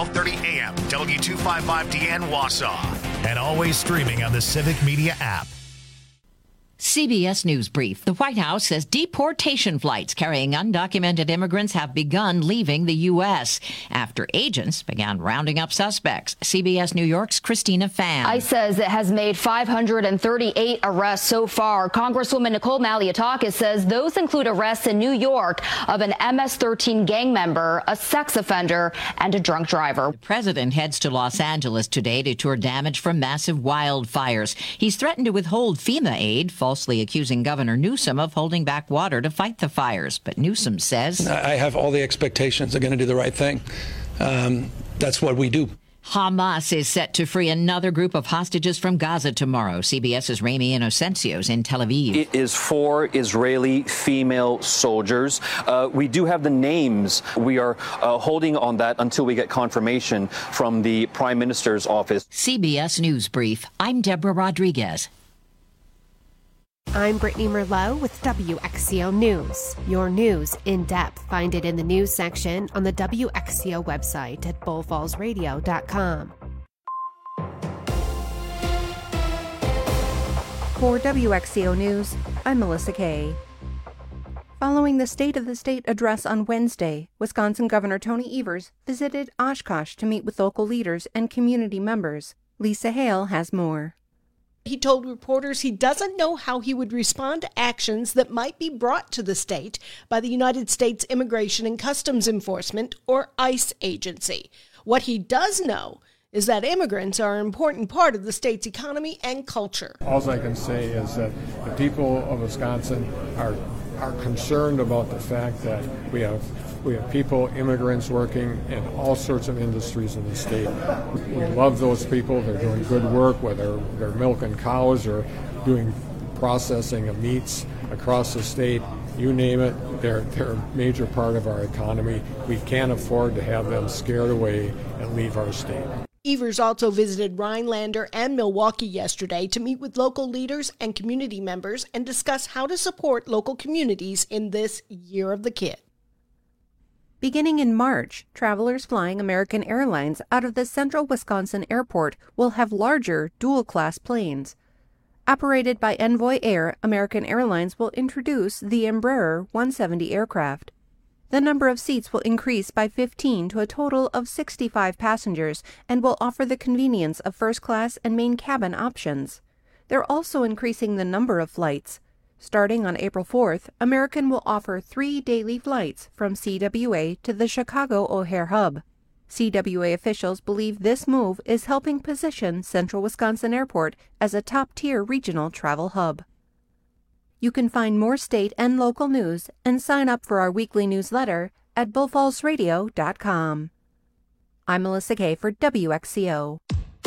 1230 a.m. W255DN Wausau. And always streaming on the Civic Media app. CBS News Brief. The White House says deportation flights carrying undocumented immigrants have begun leaving the U.S. after agents began rounding up suspects. CBS New York's Christina Pham. ICE says it has made 538 arrests so far. Congresswoman Nicole Malliotakis says those include arrests in New York of an MS-13 gang member, a sex offender, and a drunk driver. The president heads to Los Angeles today to tour damage from massive wildfires. He's threatened to withhold FEMA aid, falsely accusing Governor Newsom of holding back water to fight the fires. But Newsom says, I have all the expectations they're going to do the right thing. That's what we do. Hamas is set to free another group of hostages from Gaza tomorrow. CBS's Rami Inocencio's in Tel Aviv. It is 4 Israeli female soldiers. We do have the names. We are holding on that until we get confirmation from the Prime Minister's office. CBS News Brief. I'm Deborah Rodriguez. I'm Brittany Merlot with WXCO News. Your news in depth. Find it in the news section on the WXCO website at bullfallsradio.com. For WXCO News, I'm Melissa Kay. Following the State of the State address on Wednesday, Wisconsin Governor Tony Evers visited Oshkosh to meet with local leaders and community members. Lisa Hale has more. He told reporters he doesn't know how he would respond to actions that might be brought to the state by the United States Immigration and Customs Enforcement, or ICE agency. What he does know is that immigrants are an important part of the state's economy and culture. All I can say is that the people of Wisconsin are concerned about the fact that we have people, immigrants working in all sorts of industries in the state. We love those people. They're doing good work, whether they're milking cows or doing processing of meats across the state. You name it, they're a major part of our economy. We can't afford to have them scared away and leave our state. Evers also visited Rhinelander and Milwaukee yesterday to meet with local leaders and community members and discuss how to support local communities in this Year of the Kid. Beginning in March, travelers flying American Airlines out of the Central Wisconsin Airport will have larger dual-class planes. Operated by Envoy Air, American Airlines will introduce the Embraer 170 aircraft. The number of seats will increase by 15 to a total of 65 passengers and will offer the convenience of first-class and main cabin options. They're also increasing the number of flights. Starting on April 4th, American will offer 3 daily flights from CWA to the Chicago O'Hare hub. CWA officials believe this move is helping position Central Wisconsin Airport as a top-tier regional travel hub. You can find more state and local news and sign up for our weekly newsletter at bullfallsradio.com. I'm Melissa Kay for WXCO.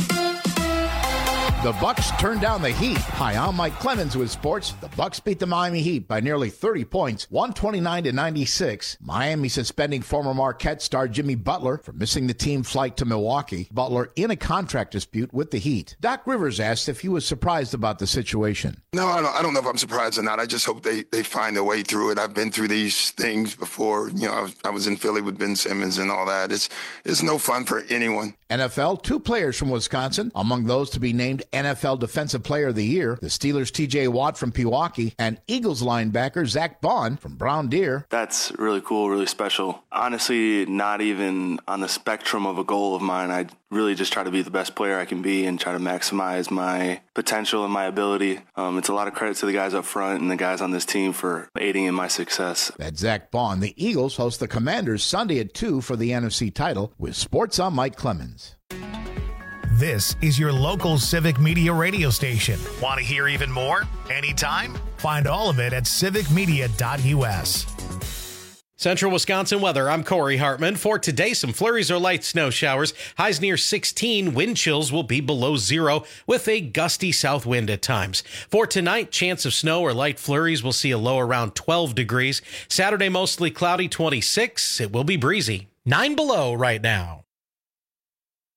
The Bucks turned down the Heat. Hi, I'm Mike Clemens with sports. The Bucks beat the Miami Heat by nearly 30 points, 129-96. Miami suspending former Marquette star Jimmy Butler for missing the team flight to Milwaukee. Butler in a contract dispute with the Heat. Doc Rivers asked if he was surprised about the situation. No, I don't know if I'm surprised or not. I just hope they find a way through it. I've been through these things before. You know, I was in Philly with Ben Simmons and all that. It's no fun for anyone. NFL, 2 players from Wisconsin, among those to be named NFL Defensive Player of the Year, the Steelers' T.J. Watt from Pewaukee, and Eagles linebacker Zach Bond from Brown Deer. That's really cool, really special. Honestly, not even on the spectrum of a goal of mine. I really just try to be the best player I can be and try to maximize my potential and my ability. It's a lot of credit to the guys up front and the guys on this team for aiding in my success. That's Zach Bond. The Eagles host the Commanders Sunday at 2 for the NFC title. With sports, I'm Mike Clemens. This is your local Civic Media radio station. Want to hear even more? Anytime? Find all of it at civicmedia.us. Central Wisconsin weather, I'm Corey Hartman. For today, some flurries or light snow showers. Highs near 16. Wind chills will be below 0 with a gusty south wind at times. For tonight, chance of snow or light flurries. We'll see a low around 12 degrees. Saturday, mostly cloudy, 26. It will be breezy. 9 below right now.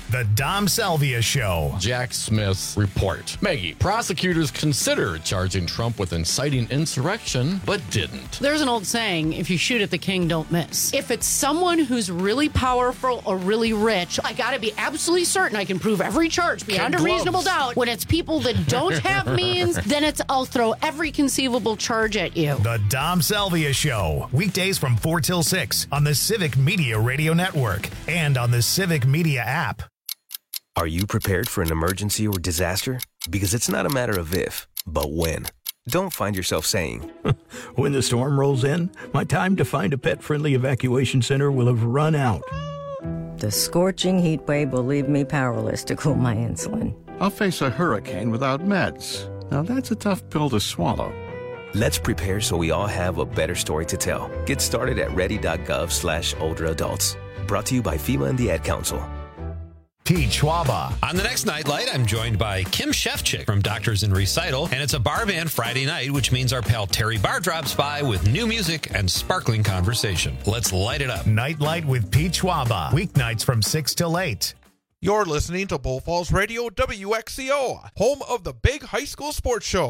The Dom Salvia Show. Jack Smith's report. Maggie, prosecutors considered charging Trump with inciting insurrection, but didn't. There's an old saying, if you shoot at the king, don't miss. If it's someone who's really powerful or really rich, I gotta be absolutely certain I can prove every charge beyond a reasonable doubt. When it's people that don't have means, then it's I'll throw every conceivable charge at you. The Dom Salvia Show. Weekdays from 4 till 6 on the Civic Media Radio Network and on the Civic Media app. Are you prepared for an emergency or disaster? Because it's not a matter of if, but when. Don't find yourself saying, when the storm rolls in, my time to find a pet-friendly evacuation center will have run out. The scorching heat wave will leave me powerless to cool my insulin. I'll face a hurricane without meds. Now that's a tough pill to swallow. Let's prepare so we all have a better story to tell. Get started at ready.gov/older adults. Brought to you by FEMA and the Ad Council. Pete Schwaba. On the next Nightlight, I'm joined by Kim Shefchick from Doctors in Recital, and it's a bar band Friday night, which means our pal Terry Barr drops by with new music and sparkling conversation. Let's light it up. Nightlight with Pete Schwaba. Weeknights from 6 till 8. You're listening to Bull Falls Radio WXCO, home of the big high school sports show.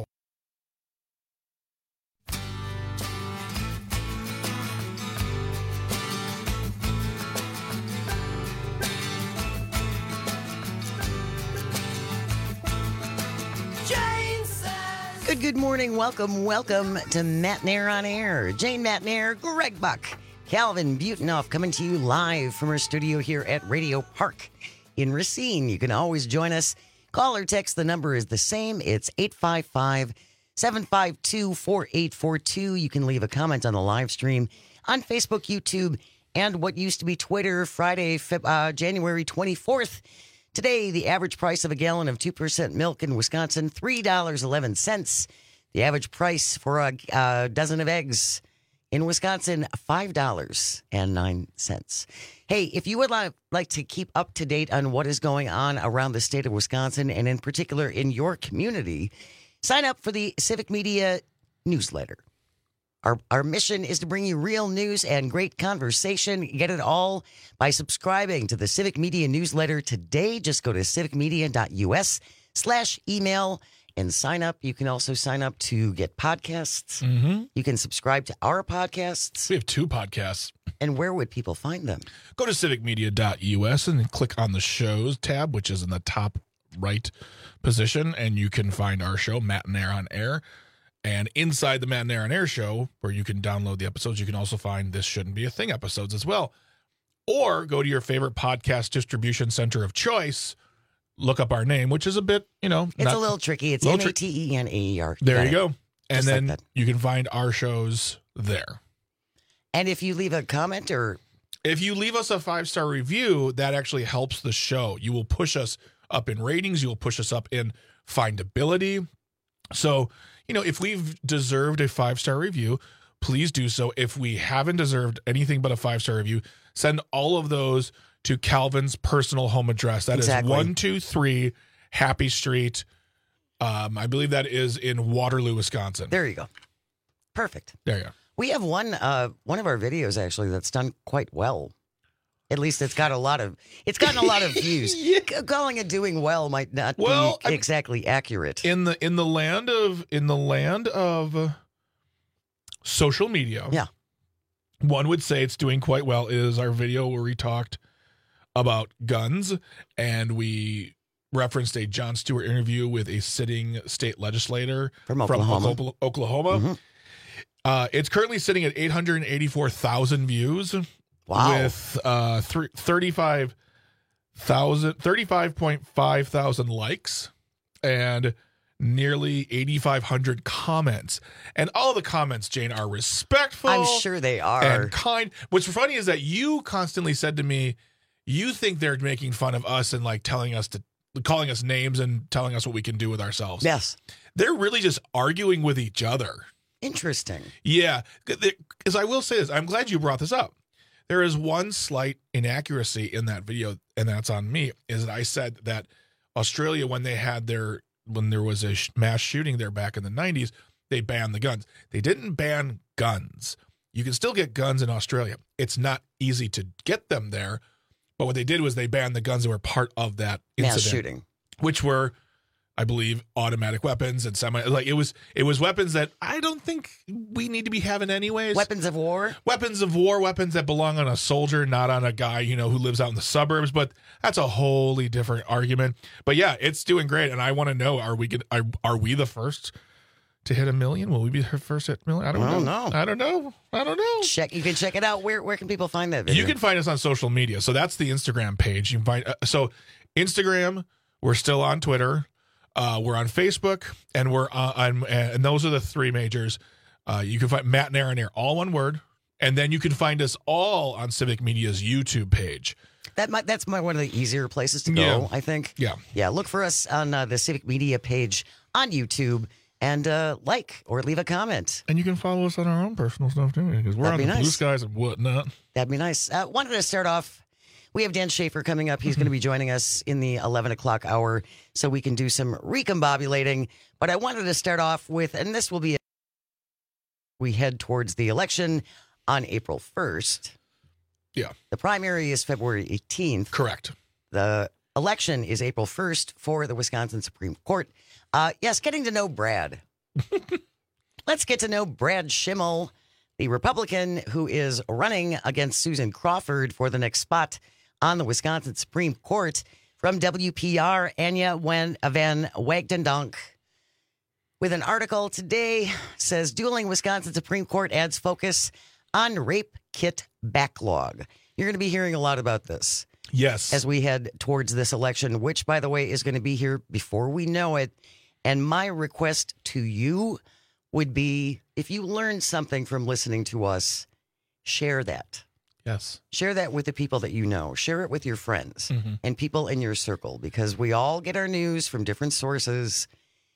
Good morning. Welcome to Matt Nair on Air. Jane Matt Nair, Greg Buck, Calvin Butenoff coming to you live from our studio here at Radio Park in Racine. You can always join us. Call or text. The number is the same. It's 855-752-4842. You can leave a comment on the live stream on Facebook, YouTube, and what used to be Twitter. Friday, January 24th. Today, the average price of a gallon of 2% milk in Wisconsin, $3.11. The average price for a dozen of eggs in Wisconsin, $5.09. Hey, if you would like to keep up to date on what is going on around the state of Wisconsin, and in particular in your community, sign up for the Civic Media newsletter. Our mission is to bring you real news and great conversation. Get it all by subscribing to the Civic Media newsletter today. Just go to civicmedia.us/email and sign up. You can also sign up to get podcasts. Mm-hmm. You can subscribe to our podcasts. We have 2 podcasts. And where would people find them? Go to civicmedia.us and then click on the shows tab, which is in the top right position, and you can find our show, Matt and Air on Air. And inside the Matt and Air on Air show, where you can download the episodes, you can also find This Shouldn't Be a Thing episodes as well. Or go to your favorite podcast distribution center of choice, look up our name, which is a bit, It's a little tricky. It's MATENAER. There you go. And Just then like that. you can find our shows there. And if you leave a comment or... If you leave us a 5-star review, that actually helps the show. You will push us up in ratings. You will push us up in findability. So... if we've deserved a 5-star review, please do so. If we haven't deserved anything but a 5-star review, send all of those to Calvin's personal home address. That is 123 Happy Street. I believe that is in Waterloo, Wisconsin. There you go. Perfect. There you go. We have one of our videos actually that's done quite well. At least it's gotten a lot of views. Yeah. Calling it doing well might not be exactly accurate. In the land of social media, yeah, one would say it's doing quite well. Is our video where we talked about guns and we referenced a Jon Stewart interview with a sitting state legislator from Oklahoma. Mm-hmm. It's currently sitting at 884,000 views. Wow. With 35.5 thousand likes and nearly 8,500 comments. And all the comments, Jane, are respectful. I'm sure they are. And kind. What's funny is that you constantly said to me, you think they're making fun of us and like calling us names and telling us what we can do with ourselves. Yes. They're really just arguing with each other. Interesting. Yeah. Because I will say this, I'm glad you brought this up. There is one slight inaccuracy in that video, and that's on me, is that I said that Australia, when there was a mass shooting there back in the 90s, they banned the guns. They didn't ban guns. You can still get guns in Australia. It's not easy to get them there, But what they did was they banned the guns that were part of that incident. Mass shooting. Which were, I believe, automatic weapons and it was weapons that I don't think we need to be having anyways. Weapons of war? Weapons of war, weapons that belong on a soldier, not on a guy, who lives out in the suburbs. But that's a wholly different argument. But yeah, it's doing great. And I want to know, are we the first to hit 1 million? Will we be the first at 1 million? I don't know. I don't know. You can check it out. Where can people find that video? You can find us on social media. So that's the Instagram page. You can find so Instagram. We're still on Twitter. We're on Facebook, and we're on, and those are the three majors. You can find Matt and Aaron Air, all one word, and then you can find us all on Civic Media's YouTube page. That's one of the easier places to go, I think. Yeah. Look for us on the Civic Media page on YouTube, and like or leave a comment. And you can follow us on our own personal stuff too, because we're on the Blue Skies and whatnot. That'd be nice. Wanted to start off. We have Dan Schaefer coming up. He's going to be joining us in the 11 o'clock hour so we can do some recombobulating. But I wanted to start off with, and this will be, we head towards the election on April 1st. Yeah. The primary is February 18th. Correct. The election is April 1st for the Wisconsin Supreme Court. Yes, getting to know Brad. Let's get to know Brad Schimmel, the Republican who is running against Susan Crawford for the next spot on the Wisconsin Supreme Court. From WPR, Anya Van Wagdendonk with an article today says dueling Wisconsin Supreme Court adds focus on rape kit backlog. You're going to be hearing a lot about this. Yes. As we head towards this election, which, by the way, is going to be here before we know it. And my request to you would be, if you learned something from listening to us, share that. Yes. Share that with the people that you know. Share it with your friends and people in your circle, because we all get our news from different sources.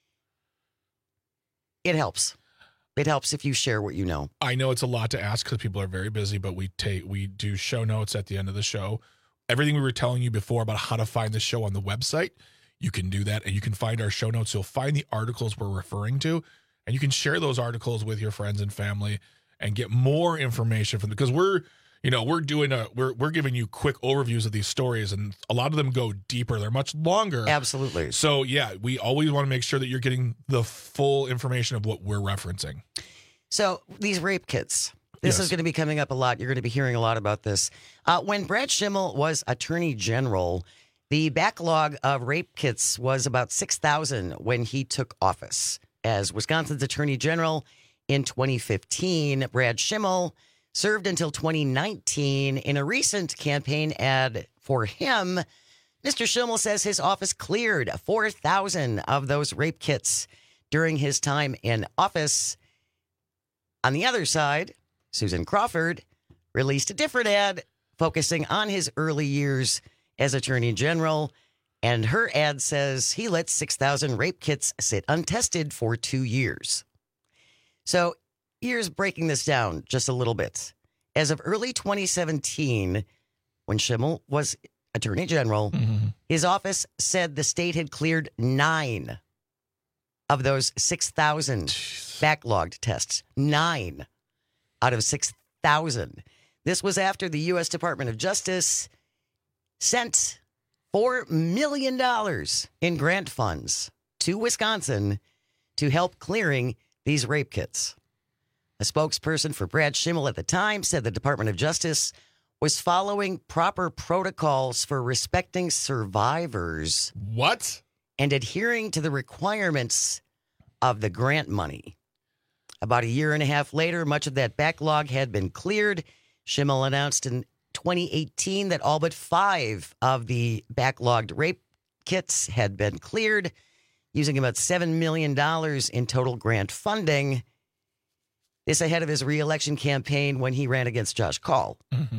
It helps. It helps if you share what you know. I know it's a lot to ask because people are very busy, but we do show notes at the end of the show. Everything we were telling you before about how to find the show on the website, you can do that, and you can find our show notes. You'll find the articles we're referring to, and you can share those articles with your friends and family and get more information from them, because we're giving you quick overviews of these stories, and a lot of them go deeper. They're much longer. Absolutely. So yeah, we always want to make sure that you're getting the full information of what we're referencing. So these rape kits, this is going to be coming up a lot. You're going to be hearing a lot about this. When Brad Schimmel was Attorney General, the backlog of rape kits was about 6,000 when he took office as Wisconsin's Attorney General in 2015. Brad Schimmel served until 2019. In a recent campaign ad for him, Mr. Schimmel says his office cleared 4,000 of those rape kits during his time in office. On the other side, Susan Crawford released a different ad focusing on his early years as Attorney General, and her ad says he let 6,000 rape kits sit untested for 2 years. So here's breaking this down just a little bit. As of early 2017, when Schimmel was Attorney General, his office said the state had cleared 9 of those 6,000 backlogged tests. 9 out of 6,000. This was after the U.S. Department of Justice sent $4 million in grant funds to Wisconsin to help clearing these rape kits. A spokesperson for Brad Schimmel at the time said the Department of Justice was following proper protocols for respecting survivors. What? And adhering to the requirements of the grant money. About a year and a half later, much of that backlog had been cleared. Schimmel announced in 2018 that all but 5 of the backlogged rape kits had been cleared, using about $7 million in total grant funding. This ahead of his re-election campaign when he ran against Josh Kaul,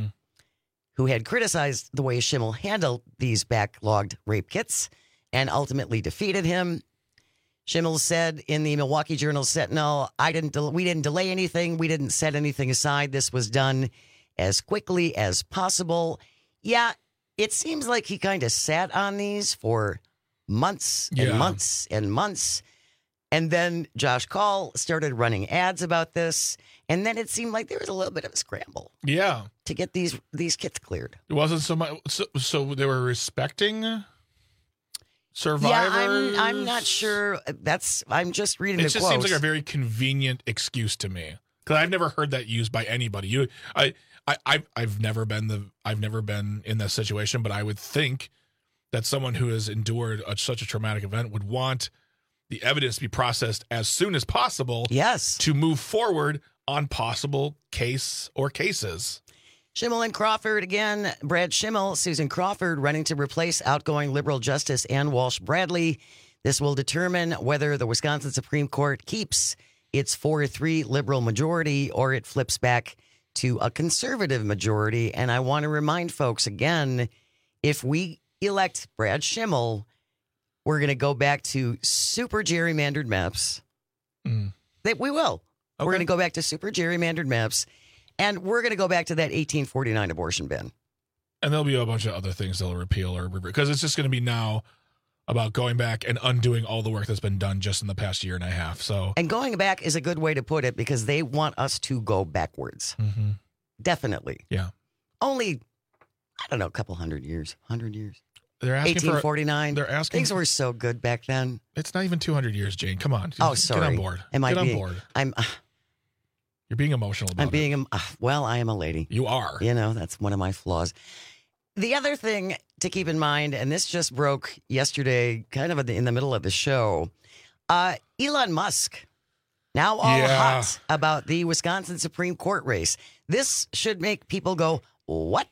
who had criticized the way Schimmel handled these backlogged rape kits and ultimately defeated him. Schimmel said in the Milwaukee Journal Sentinel, we didn't delay anything. We didn't set anything aside. This was done as quickly as possible. Yeah, it seems like he kind of sat on these for months and months and months. And then Josh Call started running ads about this. And then it seemed like there was a little bit of a scramble. Yeah. To get these kits cleared. It wasn't so much. So they were respecting survivors? Yeah, I'm not sure. I'm just reading the quotes. It just seems like a very convenient excuse to me. Because I've never heard that used by anybody. I've never been in that situation, but I would think that someone who has endured such a traumatic event would want the evidence to be processed as soon as possible. Yes. To move forward on possible case or cases. Schimmel and Crawford again. Brad Schimmel, Susan Crawford running to replace outgoing Liberal Justice Ann Walsh Bradley. This will determine whether the Wisconsin Supreme Court keeps its 4-3 Liberal majority or it flips back to a conservative majority. And I want to remind folks again, if we elect Brad Schimmel, we're going to go back to super gerrymandered maps. That we will. Okay. We're going to go back to super gerrymandered maps, and we're going to go back to that 1849 abortion ban. And there'll be a bunch of other things they'll repeal or because it's just going to be now about going back and undoing all the work that's been done just in the past year and a half. So, and going back is a good way to put it because they want us to go backwards. Mm-hmm. Definitely. Yeah. Only, I don't know, a couple 100 years. They're asking 1849. They're asking. Things were so good back then. It's not even 200 years, Jane. Come on. Oh, sorry. Get on board. Get on board. You're being emotional about it. Well, I am a lady. You are. You know, that's one of my flaws. The other thing to keep in mind, and this just broke yesterday, kind of in the middle of the show, Elon Musk, now all hot about the Wisconsin Supreme Court race. This should make people go, what?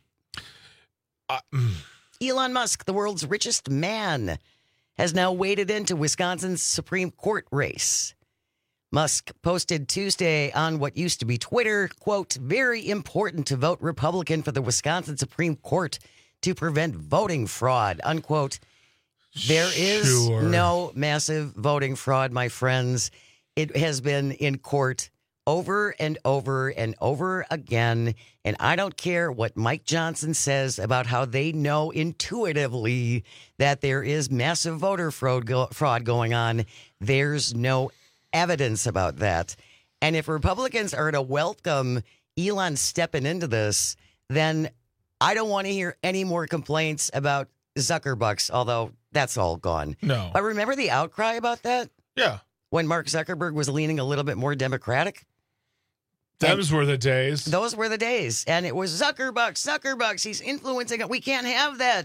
Elon Musk, the world's richest man, has now waded into Wisconsin's Supreme Court race. Musk posted Tuesday on what used to be Twitter, quote, very important to vote Republican for the Wisconsin Supreme Court to prevent voting fraud, unquote. There is no massive voting fraud, my friends. It has been in court over and over and over again. And I don't care what Mike Johnson says about how they know intuitively that there is massive voter fraud going on. There's no evidence about that. And if Republicans are to welcome Elon stepping into this, then I don't want to hear any more complaints about Zuckerbucks, although that's all gone. No. But remember the outcry about that? Yeah. When Mark Zuckerberg was leaning a little bit more Democratic? Those were the days. Those were the days. And it was Zuckerbucks. He's influencing it. We can't have that.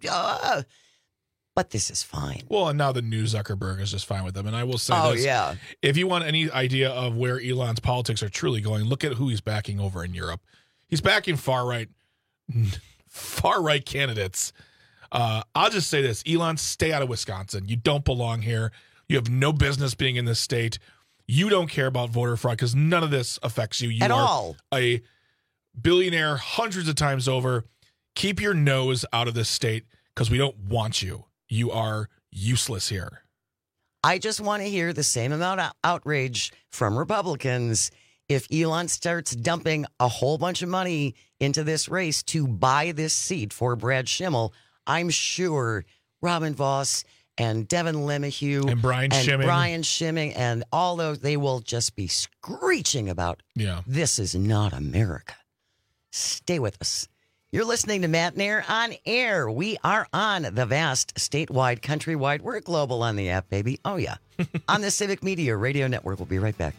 But this is fine. Well, and now the new Zuckerberg is just fine with them. And I will say this. Yeah. If you want any idea of where Elon's politics are truly going, look at who he's backing over in Europe. He's backing far-right candidates. I'll just say this. Elon, stay out of Wisconsin. You don't belong here. You have no business being in this state. You don't care about voter fraud because none of this affects you. You at are all. A billionaire hundreds of times over. Keep your nose out of this state because we don't want you. You are useless here. I just want to hear the same amount of outrage from Republicans if Elon starts dumping a whole bunch of money into this race to buy this seat for Brad Schimmel. I'm sure Robin Voss and Devin LeMahieu and Brian Schimming and all those, they will just be screeching about, this is not America. Stay with us. You're listening to Matt Nair on air. We are on the vast, statewide, countrywide. We're global on the app, baby. Oh, yeah. On the Civic Media Radio Network. We'll be right back.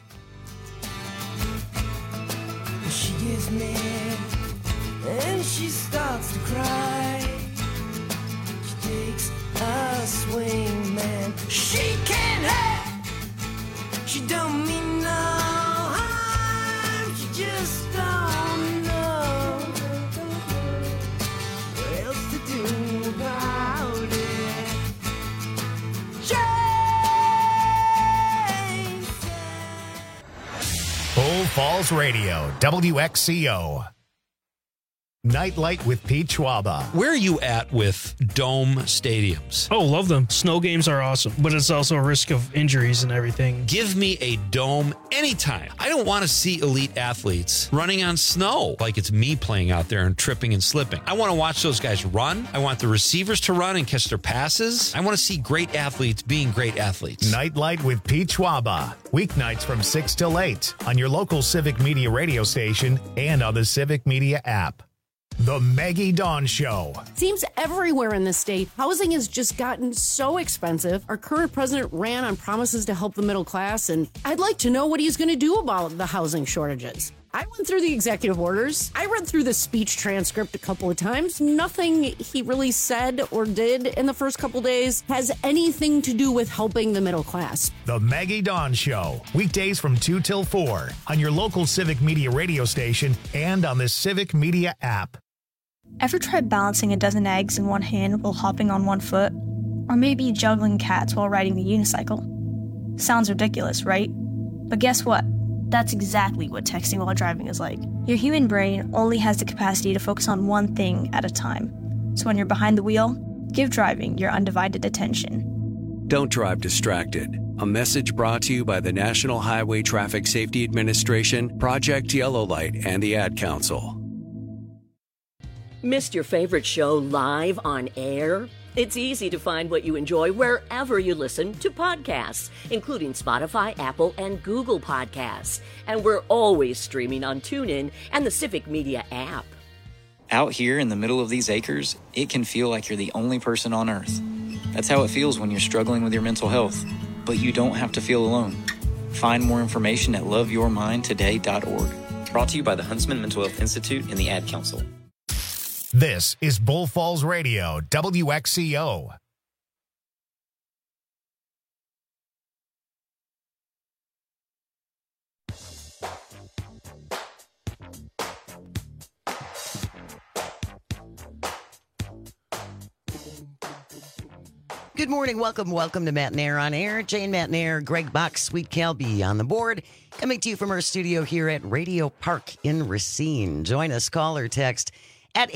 She gets mad and she starts to cry. She takes a swing, man. She can't have. She don't mean no harm. She just don't know what else to do about it. Bull Falls Radio, WXCO. Nightlight with Pete Schwaba. Where are you at with dome stadiums? Oh, love them. Snow games are awesome, but it's also a risk of injuries and everything. Give me a dome anytime. I don't want to see elite athletes running on snow like it's me playing out there and tripping and slipping. I want to watch those guys run. I want the receivers to run and catch their passes. I want to see great athletes being great athletes. Nightlight with Pete Schwaba. Weeknights from 6 till 8 on your local Civic Media radio station and on the Civic Media app. The Maggie Dawn Show. Seems everywhere in the state, housing has just gotten so expensive. Our current president ran on promises to help the middle class, and I'd like to know what he's going to do about the housing shortages. I went through the executive orders. I read through the speech transcript a couple of times. Nothing he really said or did in the first couple days has anything to do with helping the middle class. The Maggie Dawn Show. Weekdays from 2 till 4 on your local Civic Media radio station and on the Civic Media app. Ever tried balancing a dozen eggs in one hand while hopping on one foot? Or maybe juggling cats while riding the unicycle? Sounds ridiculous, right? But guess what? That's exactly what texting while driving is like. Your human brain only has the capacity to focus on one thing at a time. So when you're behind the wheel, give driving your undivided attention. Don't drive distracted. A message brought to you by the National Highway Traffic Safety Administration, Project Yellow Light, and the Ad Council. Missed your favorite show live on air? It's easy to find what you enjoy wherever you listen to podcasts, including Spotify, Apple, and Google Podcasts. And we're always streaming on TuneIn and the Civic Media app. Out here in the middle of these acres, it can feel like you're the only person on Earth. That's how it feels when you're struggling with your mental health. But you don't have to feel alone. Find more information at loveyourmindtoday.org. Brought to you by the Huntsman Mental Health Institute and the Ad Council. This is Bull Falls Radio, WXCO. Good morning. Welcome to Matt Nair on Air. Jane Matt Nair, Greg Box, Sweet Calby on the board. Coming to you from our studio here at Radio Park in Racine. Join us, call or text at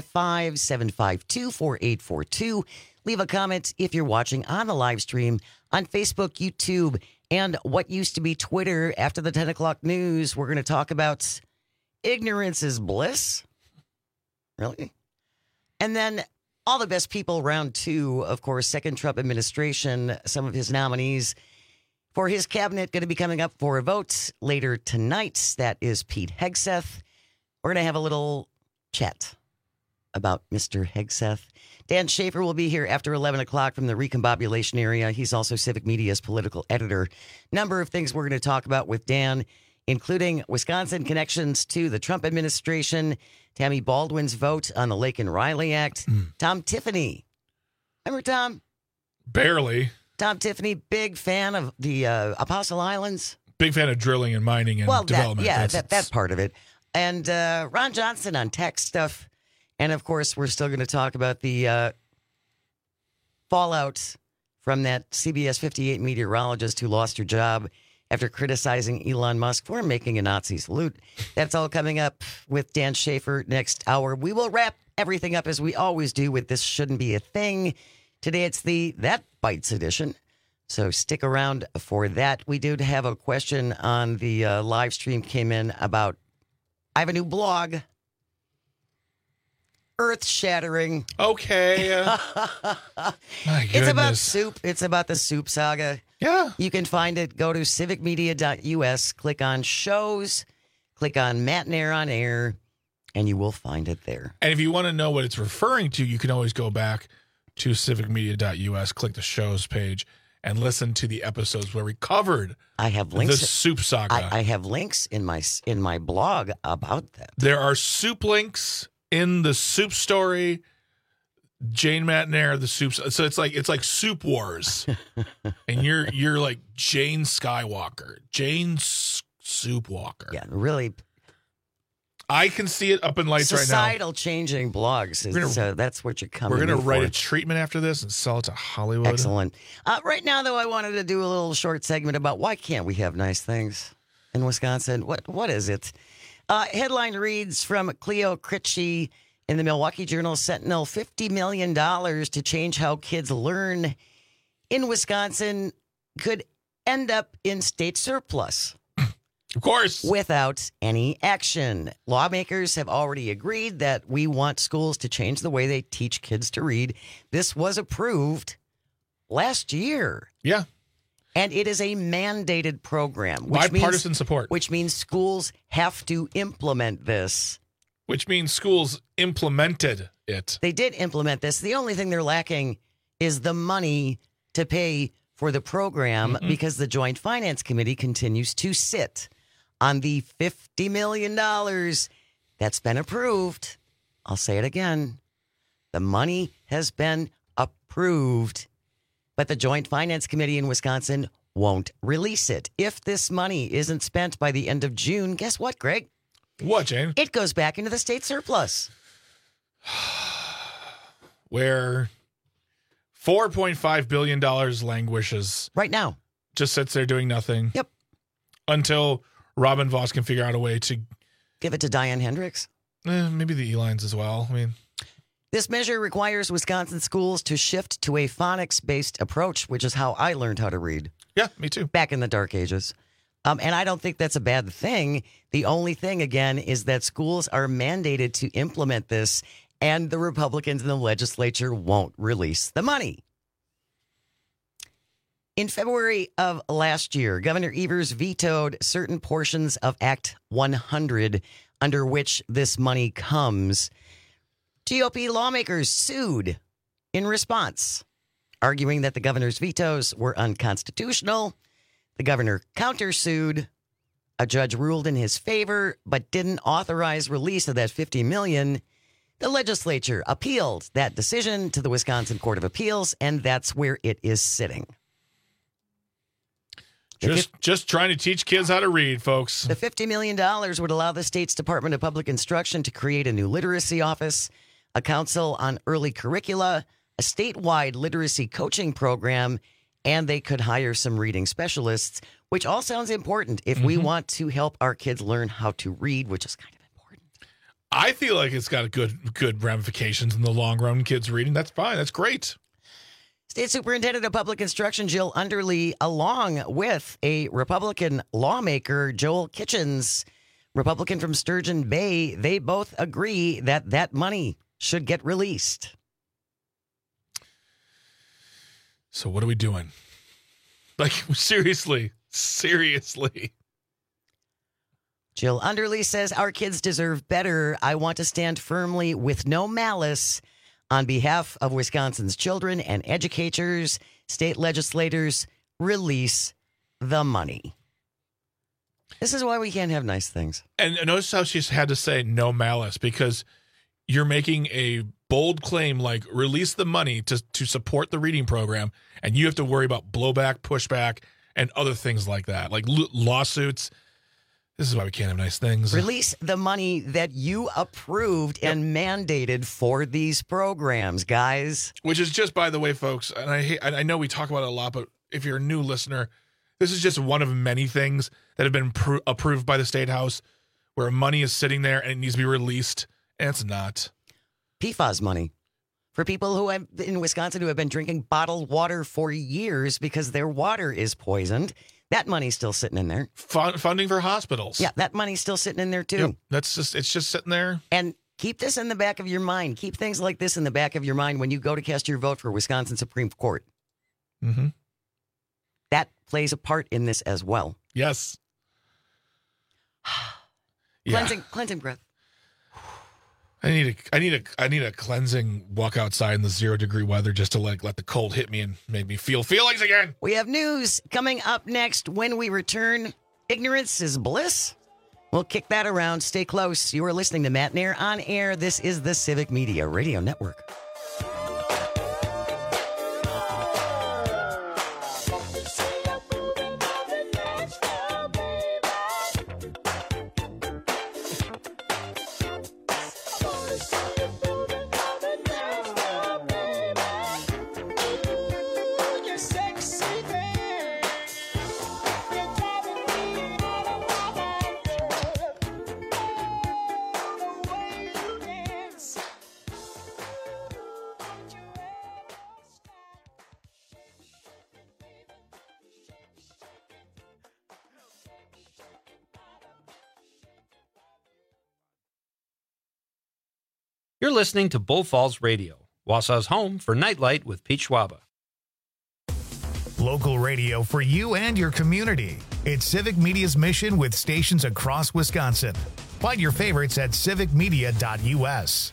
855-752-4842. Leave a comment if you're watching on the live stream on Facebook, YouTube, and what used to be Twitter. After the 10 o'clock news, we're going to talk about ignorance is bliss. Really? And then all the best people, round two, of course, second Trump administration, some of his nominees for his cabinet going to be coming up for a vote later tonight. That is Pete Hegseth. We're going to have a little chat about Mr. Hegseth. Dan Schaefer will be here after 11 o'clock from the recombobulation area. He's also Civic Media's political editor. Number of things we're going to talk about with Dan, including Wisconsin connections to the Trump administration, Tammy Baldwin's vote on the Laken Riley Act, Tom Tiffany. Remember Tom? Barely. Tom Tiffany, big fan of the Apostle Islands. Big fan of drilling and mining and development. That part of it. And Ron Johnson on tech stuff. And, of course, we're still going to talk about the fallout from that CBS 58 meteorologist who lost her job after criticizing Elon Musk for making a Nazi salute. That's all coming up with Dan Schaefer next hour. We will wrap everything up as we always do with This Shouldn't Be a Thing. Today it's the That Bites edition. So stick around for that. We do have a question on the live stream came in about, I have a new blog. Earth-shattering. Okay. My goodness. It's about soup. It's about the soup saga. Yeah. You can find it. Go to civicmedia.us, click on shows, click on Matt Nair on Air, and you will find it there. And if you want to know what it's referring to, you can always go back to civicmedia.us, click the shows page, and listen to the episodes where we covered the soup saga. I have links in my blog about that. There are soup links in the soup story. Jane Matt Nair, the soup. So it's like Soup Wars, and you're like Jane Skywalker, Jane Soup Walker. Yeah, really. I can see it up in lights right now. Societal changing blogs. That's what you're coming. We're going to write a treatment after this and sell it to Hollywood. Excellent. Right now, though, I wanted to do a little short segment about why can't we have nice things in Wisconsin? What is it? Headline reads from Cleo Critchie in the Milwaukee Journal Sentinel, $50 million to change how kids learn in Wisconsin could end up in state surplus. Of course. Without any action. Lawmakers have already agreed that we want schools to change the way they teach kids to read. This was approved last year. Yeah. And it is a mandated program. Bipartisan support. Which means schools have to implement this. Which means schools implemented it. They did implement this. The only thing they're lacking is the money to pay for the program because the Joint Finance Committee continues to sit on the $50 million that's been approved. I'll say it again. The money has been approved, but the Joint Finance Committee in Wisconsin won't release it. If this money isn't spent by the end of June, guess what, Greg? What, Jane? It goes back into the state surplus. Where $4.5 billion languishes. Right now. Just sits there doing nothing. Yep. Until Robin Voss can figure out a way to give it to Diane Hendricks. Maybe the Elines as well. I mean, this measure requires Wisconsin schools to shift to a phonics-based approach, which is how I learned how to read. Yeah, me too. Back in the dark ages. And I don't think that's a bad thing. The only thing, again, is that schools are mandated to implement this, and the Republicans in the legislature won't release the money. In February of last year, Governor Evers vetoed certain portions of Act 100 under which this money comes. GOP lawmakers sued in response, arguing that the governor's vetoes were unconstitutional. The governor countersued. A judge ruled in his favor, but didn't authorize release of that $50 million. The legislature appealed that decision to the Wisconsin Court of Appeals, and that's where it is sitting. Just trying to teach kids how to read, folks. The $50 million would allow the state's Department of Public Instruction to create a new literacy office, a council on early curricula, a statewide literacy coaching program, and they could hire some reading specialists, which all sounds important if we want to help our kids learn how to read, which is kind of important. I feel like it's got good ramifications in the long run. Kids reading, that's fine. That's great. State Superintendent of Public Instruction Jill Underly, along with a Republican lawmaker, Joel Kitchens, Republican from Sturgeon Bay, they both agree that that money should get released. So what are we doing? Like, seriously. Jill Underly says, our kids deserve better. I want to stand firmly with no malice on behalf of Wisconsin's children and educators, state legislators, release the money. This is why we can't have nice things. And notice how she's had to say no malice, because you're making a bold claim like release the money to support the reading program, and you have to worry about blowback, pushback, and other things like that, like lawsuits. This is why we can't have nice things. Release the money that you approved and mandated for these programs, guys. Which is just, by the way, folks, and I know we talk about it a lot, but if you're a new listener, this is just one of many things that have been approved by the State House where money is sitting there and it needs to be released, and it's not. PFAS money for people who have in Wisconsin who have been drinking bottled water for years because their water is poisoned. That money's still sitting in there. Funding for hospitals. Yeah, that money's still sitting in there too. Yep, it's just sitting there. And keep this in the back of your mind. Keep things like this in the back of your mind when you go to cast your vote for Wisconsin Supreme Court. Mm-hmm. That plays a part in this as well. Yes. Cleansing breath. I need a cleansing walk outside in the 0-degree weather just to let the cold hit me and make me feel feelings again. We have news coming up next when we return. Ignorance is bliss. We'll kick that around. Stay close. You are listening to Matt Nair on air. This is the Civic Media Radio Network. You're listening to Bull Falls Radio, Wausau's home for Nightlight with Pete Schwaba. Local radio for you and your community. It's Civic Media's mission with stations across Wisconsin. Find your favorites at civicmedia.us.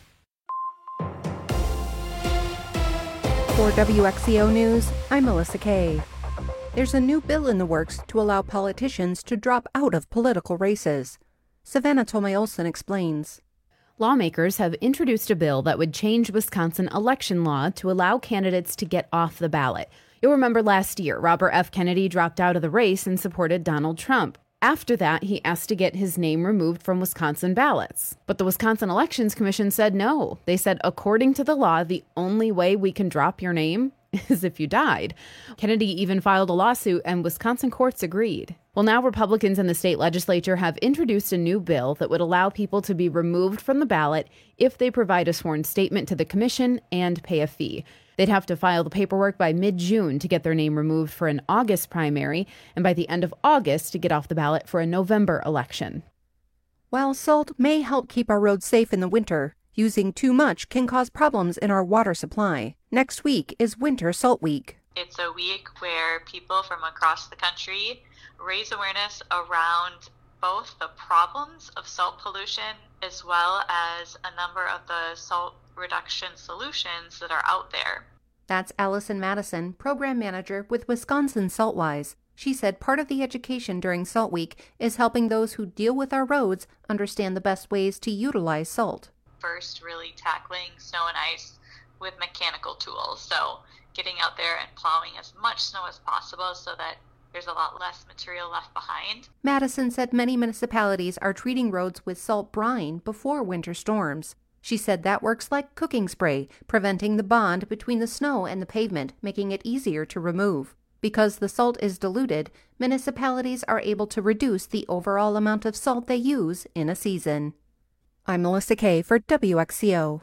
For WXCO News, I'm Melissa Kay. There's a new bill in the works to allow politicians to drop out of political races. Savannah Tomei-Olsen explains. Lawmakers have introduced a bill that would change Wisconsin election law to allow candidates to get off the ballot. You'll remember last year, Robert F. Kennedy dropped out of the race and supported Donald Trump. After that, he asked to get his name removed from Wisconsin ballots. But the Wisconsin Elections Commission said no. They said, according to the law, the only way we can drop your name is if you died. Kennedy even filed a lawsuit, and Wisconsin courts agreed. Well, now Republicans in the state legislature have introduced a new bill that would allow people to be removed from the ballot if they provide a sworn statement to the commission and pay a fee. They'd have to file the paperwork by mid-June to get their name removed for an August primary, and by the end of August to get off the ballot for a November election. While salt may help keep our roads safe in the winter, using too much can cause problems in our water supply. Next week is Winter Salt Week. It's a week where people from across the country raise awareness around both the problems of salt pollution as well as a number of the salt reduction solutions that are out there. That's Allison Madison, program manager with Wisconsin Saltwise. She said part of the education during Salt Week is helping those who deal with our roads understand the best ways to utilize salt. First, really tackling snow and ice with mechanical tools. So getting out there and plowing as much snow as possible so that there's a lot less material left behind. Madison said many municipalities are treating roads with salt brine before winter storms. She said that works like cooking spray, preventing the bond between the snow and the pavement, making it easier to remove. Because the salt is diluted, municipalities are able to reduce the overall amount of salt they use in a season. I'm Melissa Kay for WXCO.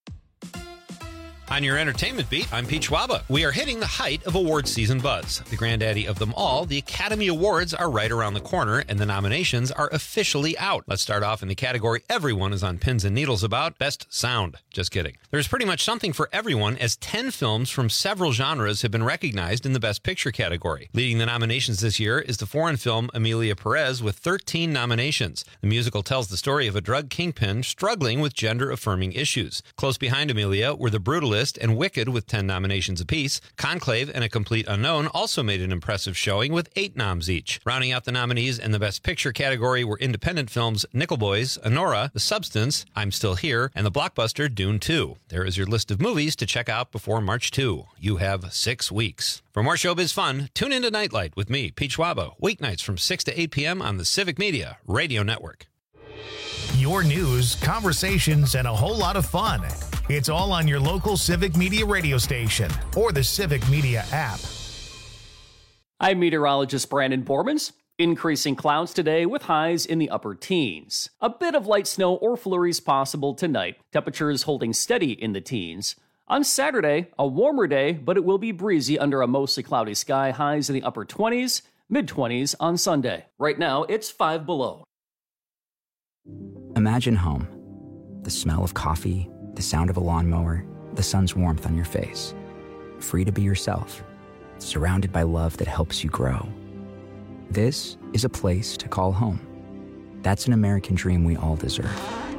On your entertainment beat, I'm Pete Schwaba. We are hitting the height of award season buzz. The granddaddy of them all, the Academy Awards, are right around the corner, and the nominations are officially out. Let's start off in the category everyone is on pins and needles about, Best Sound. Just kidding. There's pretty much something for everyone, as 10 films from several genres have been recognized in the Best Picture category. Leading the nominations this year is the foreign film Emilia Perez with 13 nominations. The musical tells the story of a drug kingpin struggling with gender-affirming issues. Close behind Emilia were The Brutalist and Wicked with 10 nominations apiece. Conclave and A Complete Unknown also made an impressive showing with 8 noms each. Rounding out the nominees in the Best Picture category were independent films Nickel Boys, Anora, The Substance, I'm Still Here, and the blockbuster Dune 2. There is your list of movies to check out before March 2. You have 6 weeks. For more showbiz fun, tune into Nightlight with me, Pete Schwaba, weeknights from 6 to 8 p.m. on the Civic Media Radio Network. Your news, conversations, and a whole lot of fun. It's all on your local Civic Media radio station or the Civic Media app. I'm meteorologist Brandon Bormans. Increasing clouds today with highs in the upper teens. A bit of light snow or flurries possible tonight. Temperatures holding steady in the teens. On Saturday, a warmer day, but it will be breezy under a mostly cloudy sky. Highs in the upper 20s, mid-20s on Sunday. Right now, it's 5 below. Imagine home. The smell of coffee, the sound of a lawnmower, the sun's warmth on your face. Free to be yourself, surrounded by love that helps you grow. This is a place to call home. That's an American dream we all deserve.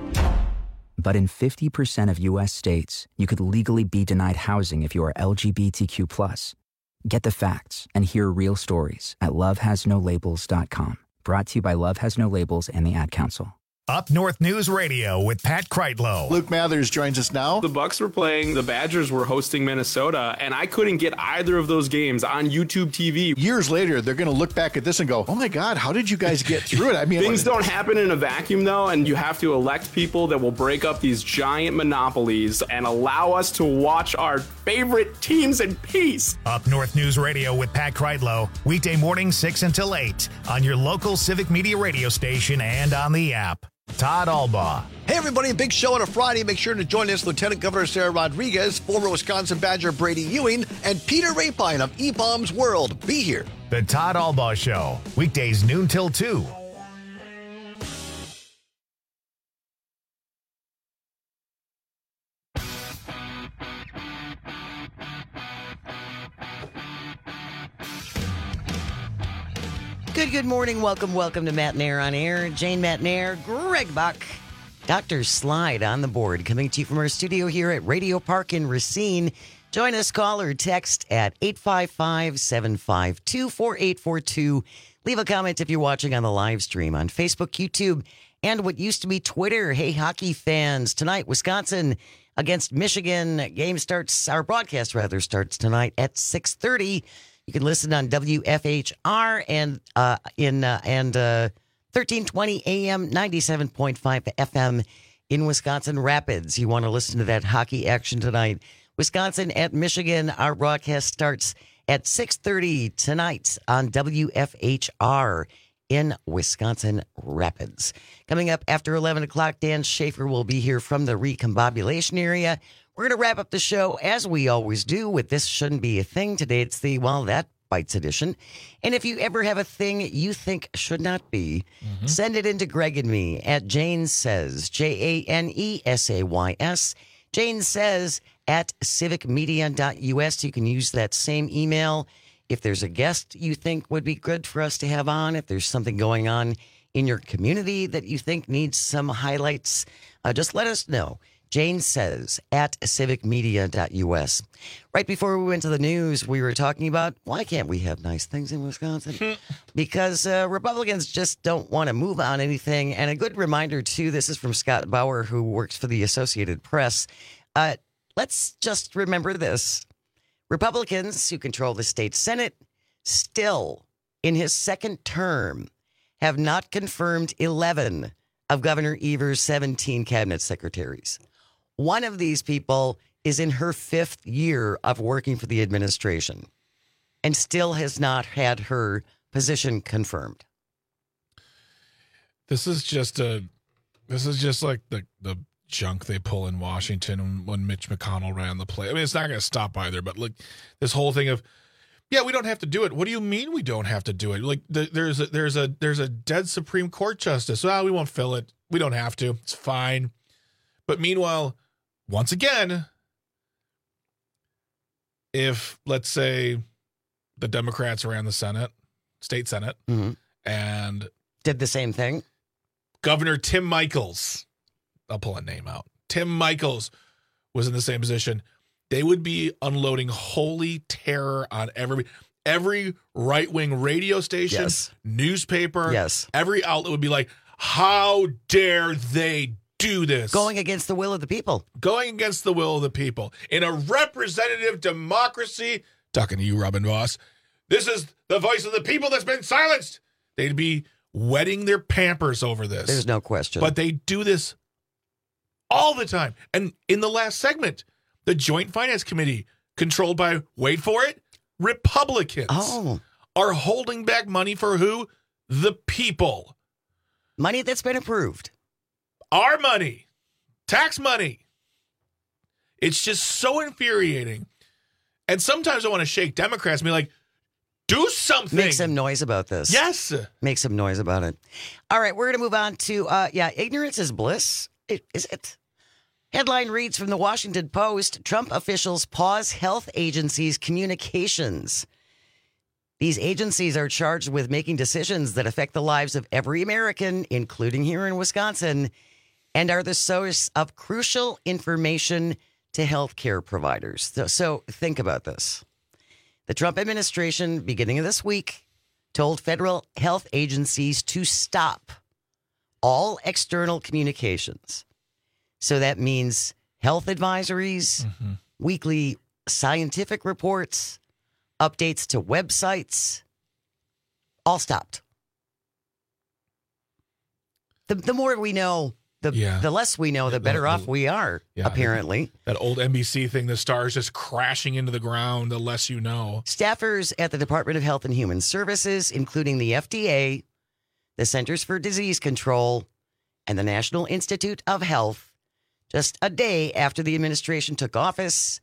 But in 50% of U.S. states, you could legally be denied housing if you are LGBTQ+. Get the facts and hear real stories at lovehasnolabels.com. Brought to you by Love Has No Labels and the Ad Council. Up North News Radio with Pat Kreitlow. Luke Mathers joins us now. The Bucks were playing, the Badgers were hosting Minnesota, and I couldn't get either of those games on YouTube TV. Years later, they're going to look back at this and go, oh my God, how did you guys get through it? I mean, things don't happen in a vacuum, though, and you have to elect people that will break up these giant monopolies and allow us to watch our favorite teams in peace. Up North News Radio with Pat Kreitlow, weekday morning 6 until 8 on your local Civic Media radio station and on the app. Todd Albaugh. Hey, everybody, a big show on a Friday. Make sure to join us, Lieutenant Governor Sarah Rodriguez, former Wisconsin Badger Brady Ewing, and Peter Rapine of EPOM's World. Be here. The Todd Albaugh Show, weekdays noon till 2. Good morning. Welcome to Matt Nair on Air. Jane Matt Nair, Greg Buck, Dr. Slide on the board, coming to you from our studio here at Radio Park in Racine. Join us, call or text at 855-752-4842. Leave a comment if you're watching on the live stream on Facebook, YouTube, and what used to be Twitter. Hey, hockey fans, tonight, Wisconsin against Michigan. Our broadcast starts tonight at 6:30. You can listen on WFHR and 1320 AM, 97.5 FM in Wisconsin Rapids. You want to listen to that hockey action tonight. Wisconsin at Michigan. Our broadcast starts at 6:30 tonight on WFHR in Wisconsin Rapids. Coming up after 11 o'clock, Dan Schaefer will be here from the recombobulation area. We're going to wrap up the show, as we always do, with This Shouldn't Be a Thing. Today it's the That Bites edition. And if you ever have a thing you think should not be, send it in to Greg and me at Jane Says, JANESAYS, Jane Says at civicmedia.us. You can use that same email. If there's a guest you think would be good for us to have on, if there's something going on in your community that you think needs some highlights, just let us know. Jane Says at civicmedia.us. Right before we went to the news, we were talking about why can't we have nice things in Wisconsin? Because Republicans just don't want to move on anything. And a good reminder, too, this is from Scott Bauer, who works for the Associated Press. Let's just remember this. Republicans who control the state Senate still, in his second term, have not confirmed 11 of Governor Evers' 17 cabinet secretaries. One of these people is in her 5th year of working for the administration and still has not had her position confirmed. This is just like the junk they pull in Washington when Mitch McConnell ran the play. I mean, it's not going to stop either, but look, this whole thing of, yeah, we don't have to do it. What do you mean we don't have to do it? Like there's a dead Supreme Court justice. Well, we won't fill it. We don't have to. It's fine. But meanwhile, once again, if, let's say, the Democrats ran the Senate, state Senate, and did the same thing, Governor Tim Michels, I'll pull a name out, Tim Michels was in the same position, they would be unloading holy terror on every right-wing radio station, newspaper, every outlet would be like, how dare they do this? Going against the will of the people. Going against the will of the people. In a representative democracy, talking to you, Robin Voss, this is the voice of the people that's been silenced. They'd be wetting their pampers over this. There's no question. But they do this all the time. And in the last segment, the Joint Finance Committee, controlled by, wait for it, Republicans, are holding back money for who? The people. Money that's been approved. Our money. Tax money. It's just so infuriating. And sometimes I want to shake Democrats and be like, do something. Make some noise about this. Yes. Make some noise about it. All right, we're going to move on to, ignorance is bliss. Is it? Headline reads from the Washington Post, Trump officials pause health agencies' communications. These agencies are charged with making decisions that affect the lives of every American, including here in Wisconsin, and are the source of crucial information to healthcare providers. So think about this. The Trump administration, beginning of this week, told federal health agencies to stop all external communications. So that means health advisories, weekly scientific reports, updates to websites, all stopped. The more we know, the less we know, the better off we are, apparently. That old NBC thing, the stars just crashing into the ground, the less you know. Staffers at the Department of Health and Human Services, including the FDA, the Centers for Disease Control, and the National Institute of Health, just a day after the administration took office,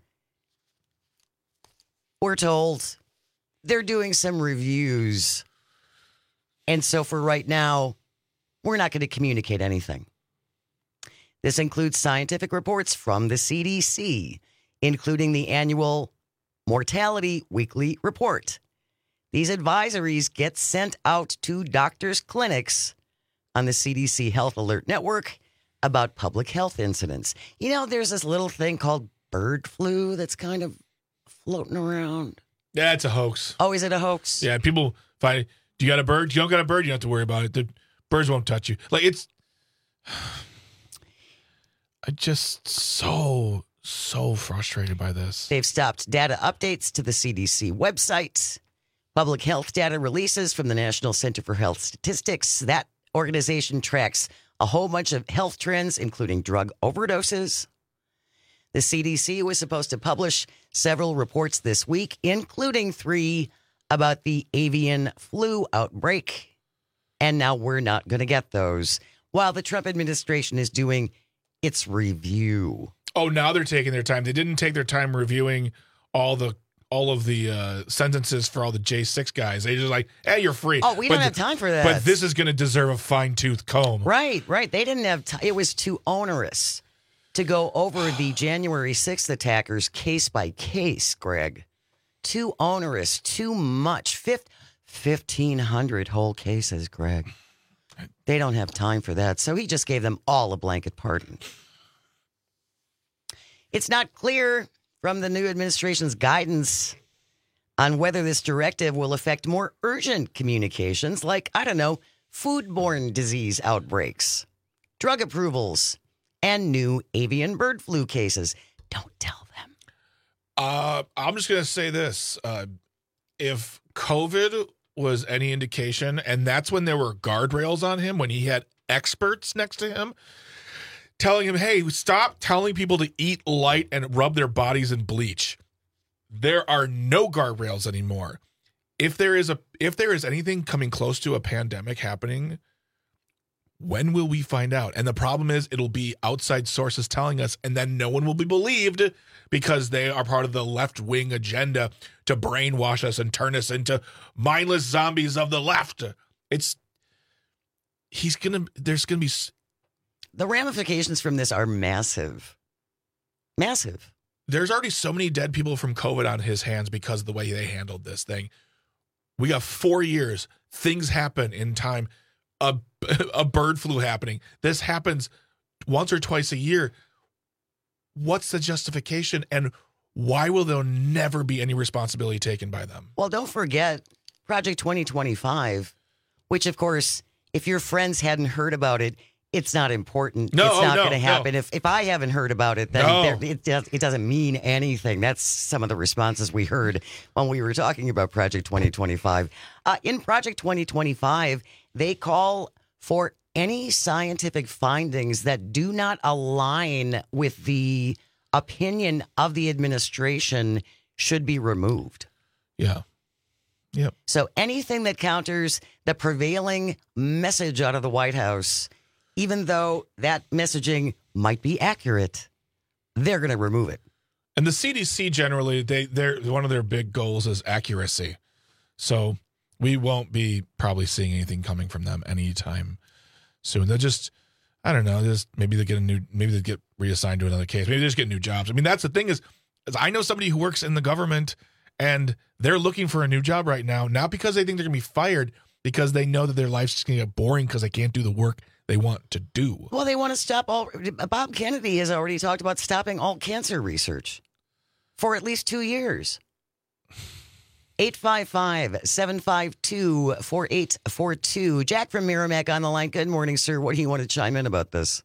we're told they're doing some reviews. And so for right now, we're not going to communicate anything. This includes scientific reports from the CDC, including the annual mortality weekly report. These advisories get sent out to doctors' clinics on the CDC Health Alert Network about public health incidents. You know, there's this little thing called bird flu that's kind of floating around. Yeah, it's a hoax. Oh, is it a hoax? Yeah, people find, do you got a bird? You don't got a bird, you don't have to worry about it. The birds won't touch you. Like, it's... I'm just so frustrated by this. They've stopped data updates to the CDC website. Public health data releases from the National Center for Health Statistics. That organization tracks a whole bunch of health trends, including drug overdoses. The CDC was supposed to publish several reports this week, including 3 about the avian flu outbreak. And now we're not going to get those while the Trump administration is doing its review. Oh, now they're taking their time. They didn't take their time reviewing all of the sentences for all the J6 guys. They just like, hey, you're free. Oh, we don't have time for that. But this is going to deserve a fine-tooth comb. Right. They didn't have time. It was too onerous to go over the January 6th attackers case by case, Greg. Too onerous, too much. 1,500 whole cases, Greg. They don't have time for that. So he just gave them all a blanket pardon. It's not clear from the new administration's guidance on whether this directive will affect more urgent communications like, I don't know, foodborne disease outbreaks, drug approvals, and new avian bird flu cases. Don't tell them. I'm just going to say this. If COVID was any indication, and that's when there were guardrails on him, when he had experts next to him, telling him, hey, stop telling people to eat light and rub their bodies in bleach. There are no guardrails anymore. If there is anything coming close to a pandemic happening, when will we find out? And the problem is it'll be outside sources telling us, and then no one will be believed because they are part of the left-wing agenda to brainwash us and turn us into mindless zombies of the left. There's going to be... The ramifications from this are massive. Massive. There's already so many dead people from COVID on his hands because of the way they handled this thing. We got 4 years. Things happen in time. A bird flu happening. This happens once or twice a year. What's the justification, and why will there never be any responsibility taken by them? Well, don't forget Project 2025, which, of course, if your friends hadn't heard about it, it's not important. It's not going to happen. No. If I haven't heard about it, then it doesn't mean anything. That's some of the responses we heard when we were talking about Project 2025. In Project 2025, they call for any scientific findings that do not align with the opinion of the administration should be removed. Yeah. Yep. So anything that counters the prevailing message out of the White House, even though that messaging might be accurate, they're going to remove it. And the CDC generally, they're one of their big goals is accuracy. So we won't be probably seeing anything coming from them anytime soon. They'll just, I don't know, maybe they get reassigned to another case. Maybe they just get new jobs. I mean, that's the thing is I know somebody who works in the government and they're looking for a new job right now, not because they think they're going to be fired, because they know that their life's just going to get boring because they can't do the work they want to do. Well, they want to stop Bob Kennedy has already talked about stopping all cancer research for at least 2 years. 855-752-4842. Jack from Merrimack on the line. Good morning, sir. What do you want to chime in about this?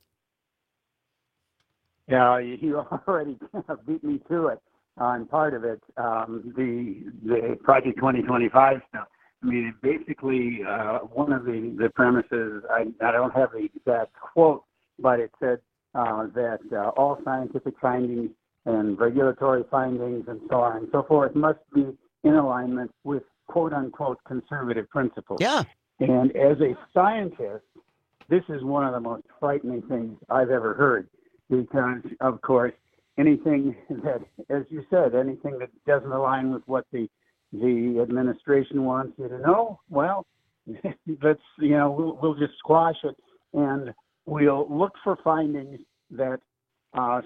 Yeah, you already beat me to it on part of it. The Project 2025 stuff. I mean, basically, one of the premises, I don't have the exact quote, but it said that all scientific findings and regulatory findings and so on and so forth must be in alignment with quote-unquote conservative principles. Yeah. And as a scientist, this is one of the most frightening things I've ever heard because, of course, anything that, as you said, anything that doesn't align with what the administration wants you to know, well, let's, we'll just squash it and we'll look for findings that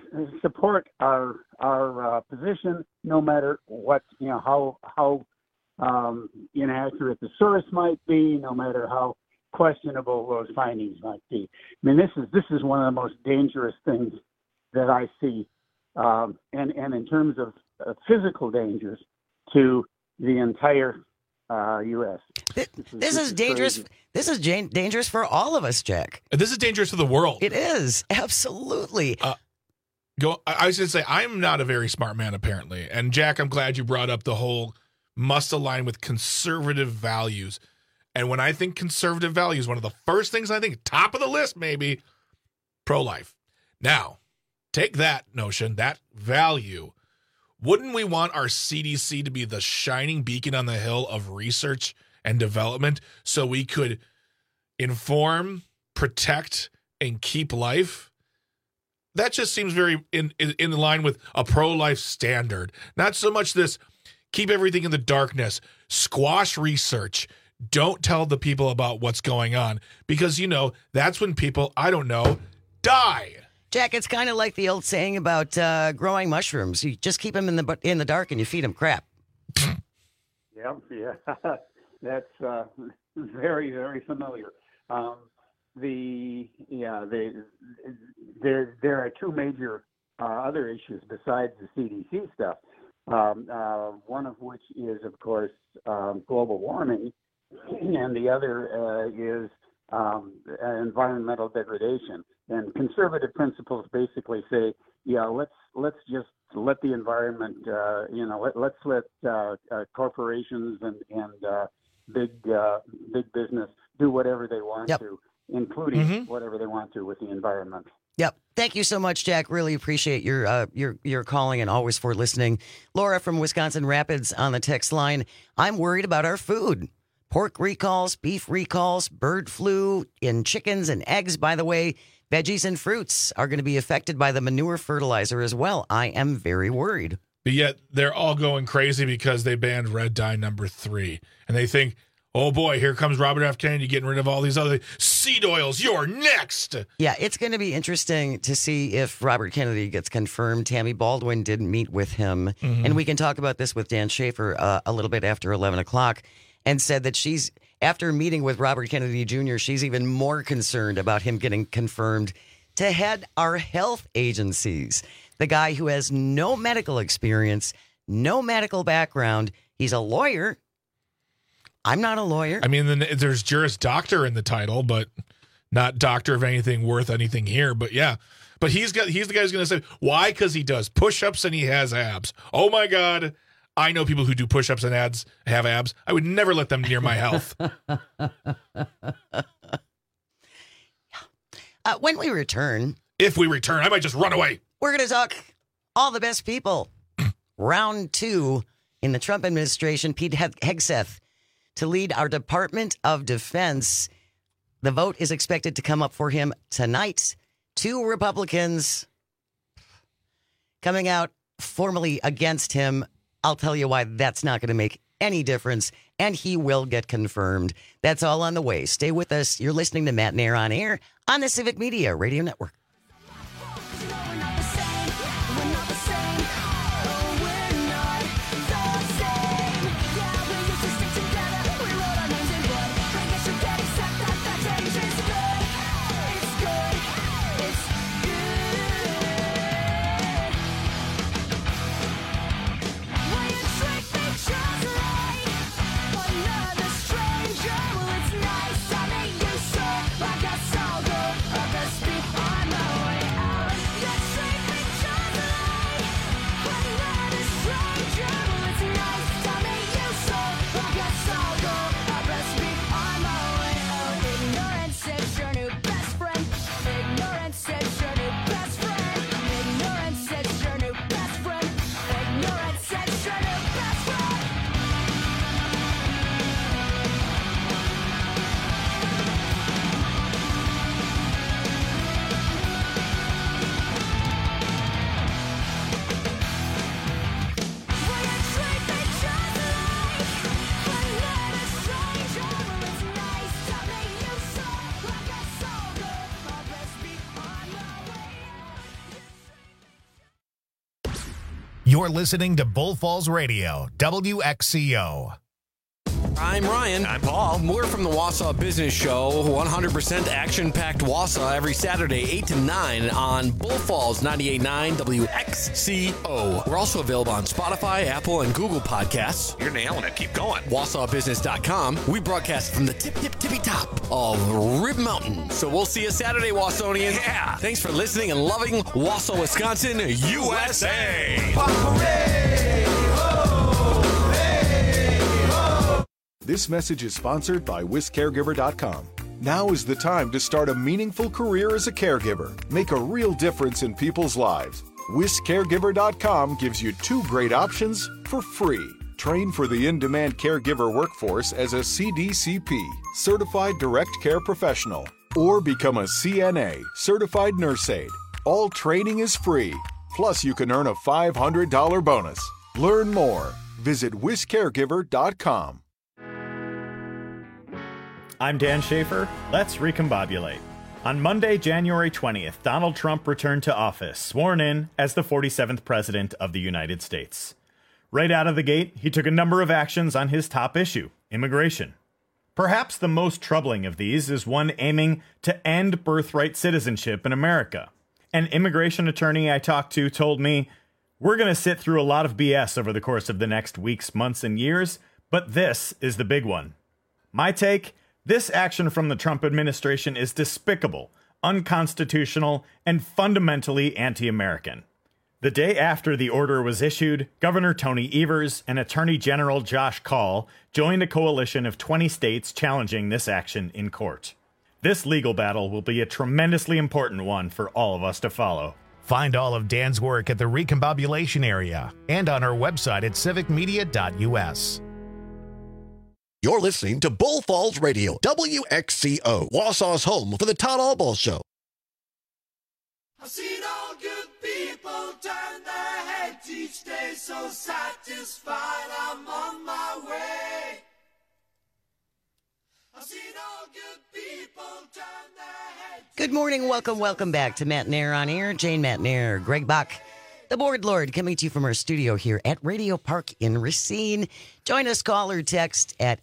support our position, no matter what, how inaccurate the source might be, no matter how questionable those findings might be. I mean, this is one of the most dangerous things that I see, and in terms of physical dangers to the entire U.S. This is dangerous. Crazy. This is dangerous for all of us, Jack. This is dangerous to the world. It is, absolutely. I was going to say, I'm not a very smart man, apparently. And Jack, I'm glad you brought up the whole must align with conservative values. And when I think conservative values, one of the first things I think, top of the list maybe, pro-life. Now, take that notion, that value. Wouldn't we want our CDC to be the shining beacon on the hill of research and development so we could inform, protect, and keep life? That just seems very in line with a pro-life standard. Not so much this keep everything in the darkness, squash research, don't tell the people about what's going on. Because, that's when people, die. Jack, it's kind of like the old saying about growing mushrooms. You just keep them in the dark and you feed them crap. Yeah, that's very, very familiar. There are two major other issues besides the CDC stuff. One of which is, of course, global warming, and the other is environmental degradation. And conservative principles basically say, let's just let the environment, let's let corporations and big business do whatever they want to, including whatever they want to with the environment. Yep. Thank you so much, Jack. Really appreciate your calling and always for listening. Laura from Wisconsin Rapids on the text line. I'm worried about our food. Pork recalls, beef recalls, bird flu in chickens and eggs, by the way. Veggies and fruits are going to be affected by the manure fertilizer as well. I am very worried. But yet they're all going crazy because they banned red dye number 3. And they think, oh boy, here comes Robert F. Kennedy getting rid of all these other seed oils. You're next. Yeah, it's going to be interesting to see if Robert Kennedy gets confirmed. Tammy Baldwin did meet with him. And we can talk about this with Dan Schaefer a little bit after 11 o'clock. And said that she's, after meeting with Robert Kennedy Jr., she's even more concerned about him getting confirmed to head our health agencies. The guy who has no medical experience, no medical background. He's a lawyer. I'm not a lawyer. I mean, there's Juris Doctor in the title, but not doctor of anything worth anything here. But yeah, but he's the guy who's going to say, why? Because he does push-ups and he has abs. Oh my God. I know people who do push-ups and have abs. I would never let them near my health. When we return... If we return, I might just run away. We're going to talk all the best people. Round 2 in the Trump administration, Pete Hegseth to lead our Department of Defense. The vote is expected to come up for him tonight. 2 Republicans coming out formally against him. I'll tell you why that's not going to make any difference, and he will get confirmed. That's all on the way. Stay with us. You're listening to Matt Nair on Air on the Civic Media Radio Network. You're listening to Bull Falls Radio, WXCO. I'm Ryan. I'm Paul. We're from the Wausau Business Show. 100% action-packed Wausau every Saturday, 8 to 9 on Bull Falls 98.9 WXCO. We're also available on Spotify, Apple, and Google Podcasts. You're nailing it. Keep going. WausauBusiness.com. We broadcast from the tippy top of Rib Mountain. So we'll see you Saturday, Wausonians. Yeah. Thanks for listening and loving Wausau, Wisconsin, USA. This message is sponsored by WisCaregiver.com. Now is the time to start a meaningful career as a caregiver. Make a real difference in people's lives. WisCaregiver.com gives you 2 great options for free. Train for the in-demand caregiver workforce as a CDCP, Certified Direct Care Professional, or become a CNA, Certified Nurse Aide. All training is free. Plus, you can earn a $500 bonus. Learn more. Visit WisCaregiver.com. I'm Dan Schaefer. Let's recombobulate. On Monday, January 20th, Donald Trump returned to office, sworn in as the 47th President of the United States. Right out of the gate, he took a number of actions on his top issue, immigration. Perhaps the most troubling of these is one aiming to end birthright citizenship in America. An immigration attorney I talked to told me, "We're going to sit through a lot of BS over the course of the next weeks, months, and years, but this is the big one." My take? This action from the Trump administration is despicable, unconstitutional, and fundamentally anti-American. The day after the order was issued, Governor Tony Evers and Attorney General Josh Kaul joined a coalition of 20 states challenging this action in court. This legal battle will be a tremendously important one for all of us to follow. Find all of Dan's work at the Recombobulation Area and on our website at civicmedia.us. You're listening to Bull Falls Radio, WXCO, Wausau's home for the Todd Albaugh Show. I've seen all good people turn their heads each day, so satisfied I'm on my way. I've seen all good people turn their heads. Good morning, welcome back to Matt Nair on Air. Jane Matt Nair, Greg Bach, the Board Lord, coming to you from our studio here at Radio Park in Racine. Join us, call or text at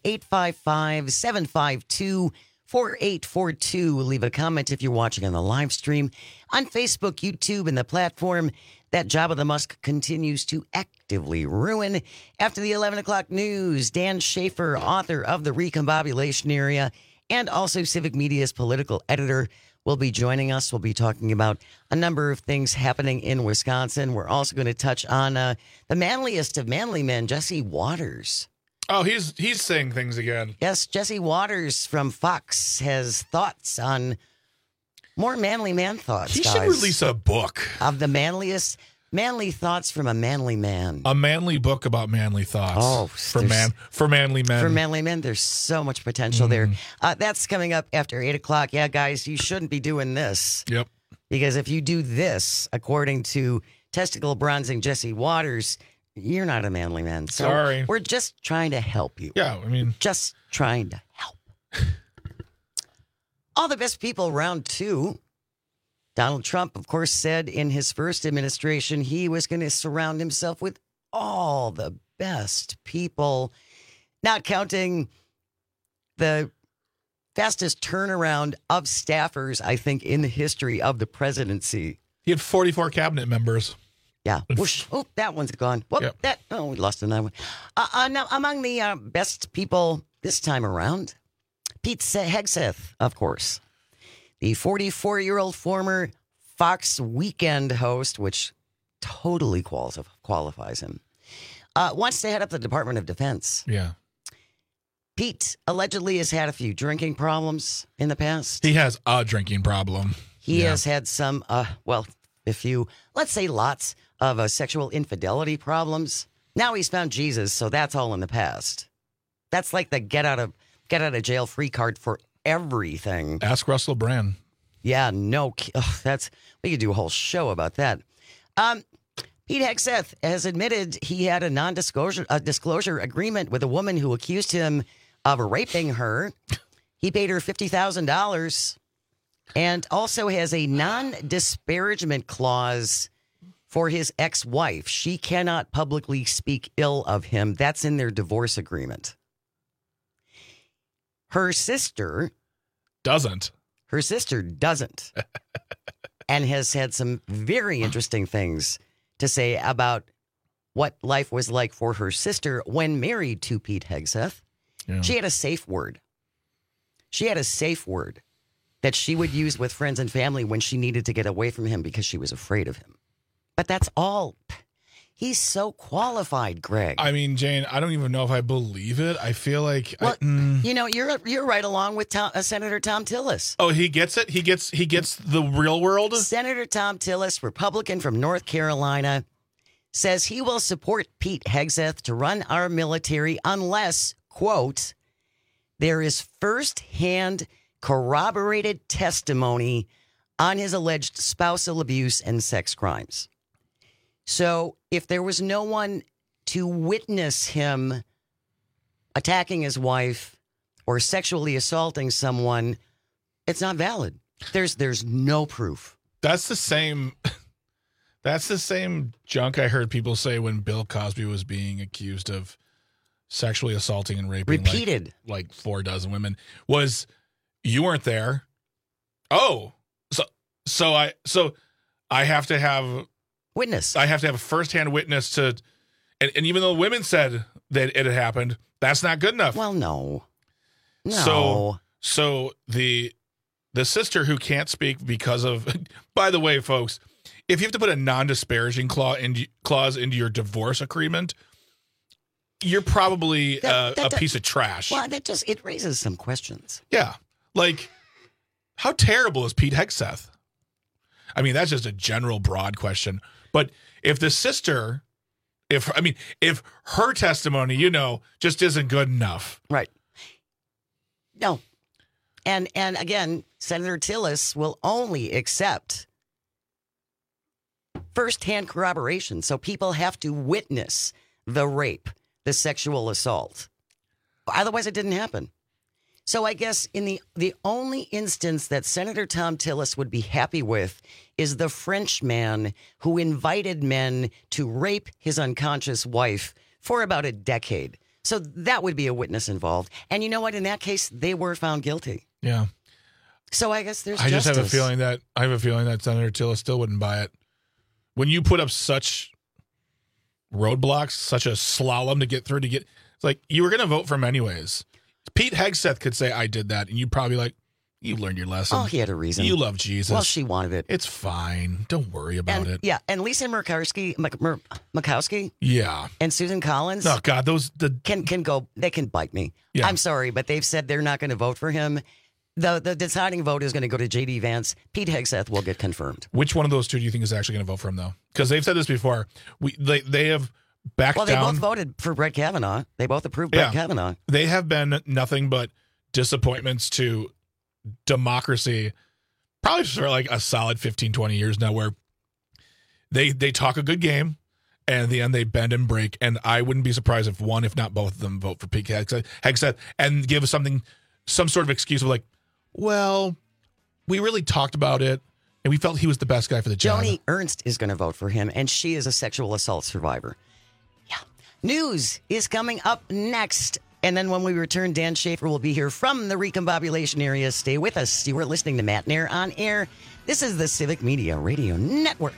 855-752-4842. Leave a comment if you're watching on the live stream on Facebook, YouTube, and the platform that Jabba the Musk continues to actively ruin. After the 11 o'clock news, Dan Schaefer, author of The Recombobulation Area and also Civic Media's political editor, will be joining us. We'll be talking about a number of things happening in Wisconsin. We're also going to touch on the manliest of manly men, Jesse Waters. Oh, he's saying things again. Yes, Jesse Waters from Fox has thoughts on more manly man thoughts. He should release a book of the manly thoughts from a manly man. A manly book about manly thoughts. Oh, for manly men. For manly men, there's so much potential there. That's coming up after 8 o'clock. Yeah, guys, you shouldn't be doing this. Yep. Because if you do this, according to testicle bronzing Jesse Waters, you're not a manly man. So Sorry. We're just trying to help you. Yeah, I mean. Just trying to help. All the best people, round 2. Donald Trump, of course, said in his first administration he was going to surround himself with all the best people, not counting the fastest turnaround of staffers, I think, in the history of the presidency. He had 44 cabinet members. Yeah. Whoosh. Oh, that one's gone. Whoop, yep. We lost another one. Now, among the best people this time around, Pete Hegseth, of course. The 44-year-old former Fox Weekend host, which totally qualifies him, wants to head up the Department of Defense. Yeah. Pete allegedly has had a few drinking problems in the past. He has a drinking problem. He has had some, let's say lots of sexual infidelity problems. Now he's found Jesus, so that's all in the past. That's like the get out of jail free card for everything. Ask Russell Brand. Yeah, no, we could do a whole show about that. Pete Hegseth has admitted he had a disclosure agreement with a woman who accused him of raping her. He paid her $50,000 and also has a non-disparagement clause for his ex-wife. She cannot publicly speak ill of him. That's in their divorce agreement. Her sister doesn't. Her sister doesn't. And has had some very interesting things to say about what life was like for her sister when married to Pete Hegseth. Yeah. She had a safe word. She had a safe word that she would use with friends and family when she needed to get away from him because she was afraid of him. But that's all. He's so qualified, Greg. I mean, Jane, I don't even know if I believe it. I feel like, you know, you're right along with Senator Tom Tillis. Oh, he gets it. He gets the real world. Senator Tom Tillis, Republican from North Carolina, says he will support Pete Hegseth to run our military unless, quote, there is firsthand corroborated testimony on his alleged spousal abuse and sex crimes. So if there was no one to witness him attacking his wife or sexually assaulting someone, it's not valid. There's no proof. That's the same junk I heard people say when Bill Cosby was being accused of sexually assaulting and raping repeated like 4 dozen women. Was you weren't there? Oh, so I have to have witness. I have to have a firsthand witness to, and even though women said that it had happened, that's not good enough. Well, no. So the sister who can't speak because of, by the way, folks, if you have to put a non-disparaging clause into your divorce agreement, you're probably a piece of trash. Well, it raises some questions. Yeah. Like, how terrible is Pete Hegseth? I mean, that's just a general broad question. But if the sister, if her testimony, just isn't good enough. Right. No. And again, Senator Tillis will only accept firsthand corroboration. So people have to witness the rape, the sexual assault. Otherwise, it didn't happen. So I guess in the only instance that Senator Tom Tillis would be happy with is the French man who invited men to rape his unconscious wife for about a decade. So that would be a witness involved. And you know what? In that case, they were found guilty. Yeah. So I guess there's I justice. just have a feeling that Senator Tillis still wouldn't buy it. When you put up such roadblocks, such a slalom to get through it's like you were going to vote for him anyways. Pete Hegseth could say, I did that. And you'd probably like, you learned your lesson. Oh, he had a reason. You love Jesus. Well, she wanted it. It's fine. Don't worry about it. Yeah. And Lisa Murkowski. Yeah. And Susan Collins. Oh, God. Can go. They can bite me. Yeah. I'm sorry, but they've said they're not going to vote for him. The deciding vote is going to go to J.D. Vance. Pete Hegseth will get confirmed. Which one of those two do you think is actually going to vote for him, though? Because they've said this before. They have backed down. Well, they both voted for Brett Kavanaugh. They both approved Brett Kavanaugh. They have been nothing but disappointments to democracy, probably for like a solid 15, 20 years now, where they talk a good game, and in the end they bend and break. And I wouldn't be surprised if one, if not both of them, vote for Pete Hegseth and give some sort of excuse of like, well, we really talked about it, and we felt he was the best guy for the job. Joni Ernst is going to vote for him, and she is a sexual assault survivor. Yeah. News is coming up next. And then when we return, Dan Schaefer will be here from the recombobulation area. Stay with us. You are listening to Matt Nair on Air. This is the Civic Media Radio Network.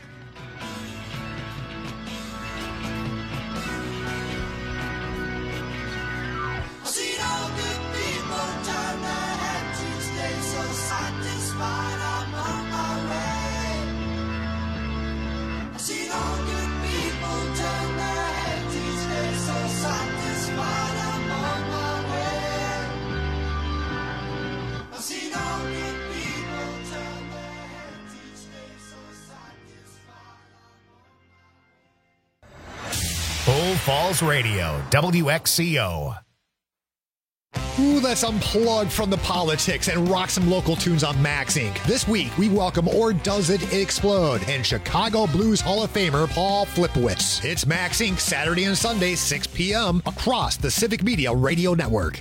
Bull Falls Radio, WXCO. Ooh, let's unplug from the politics and rock some local tunes on Max Inc. This week, we welcome Or Does It Explode and Chicago Blues Hall of Famer Paul Flipowitz. It's Max Inc. Saturday and Sunday, 6 p.m. across the Civic Media Radio Network.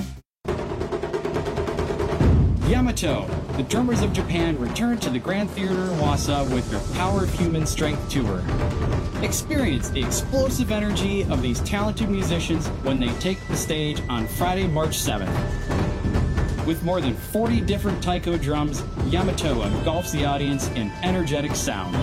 Yamato, the Drummers of Japan return to the Grand Theater in Wausau with their Power of Human Strength tour. Experience the explosive energy of these talented musicians when they take the stage on Friday, March 7th. With more than 40 different taiko drums, Yamato engulfs the audience in energetic sound.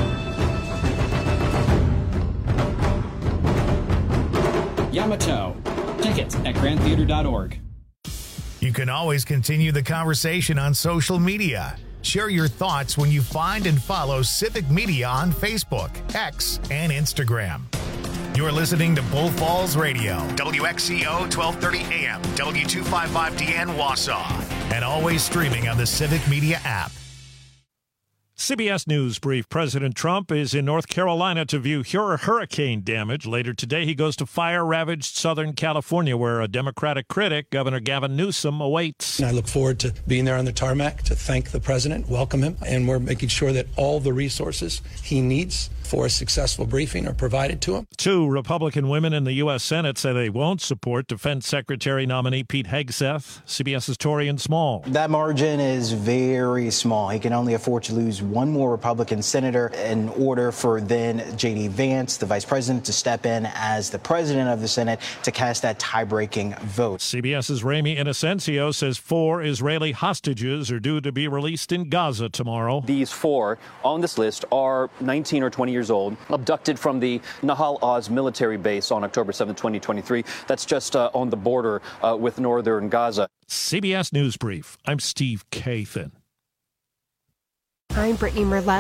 Yamato. Tickets at grandtheater.org. You can always continue the conversation on social media. Share your thoughts when you find and follow Civic Media on Facebook, X, and Instagram. You're listening to Bull Falls Radio, WXCO 1230 AM, W255DN Wausau, and always streaming on the Civic Media app. CBS News brief. President Trump is in North Carolina to view hurricane damage. Later today, he goes to fire-ravaged Southern California, where a Democratic critic, Governor Gavin Newsom, awaits. I look forward to being there on the tarmac to thank the president, welcome him, and we're making sure that all the resources he needs for a successful briefing are provided to him. 2 Republican women in the U.S. Senate say they won't support Defense Secretary nominee Pete Hegseth. CBS's Torian Small. That margin is very small. He can only afford to lose one more Republican senator in order for then J.D. Vance, the vice president, to step in as the president of the Senate to cast that tie-breaking vote. CBS's Rami Inocencio says 4 Israeli hostages are due to be released in Gaza tomorrow. These 4 on this list are 19 or 20 years old, abducted from the Nahal Oz military base on October 7, 2023. That's just on the border with northern Gaza. CBS News Brief. I'm Steve Kathan. I'm Brittany Merlot.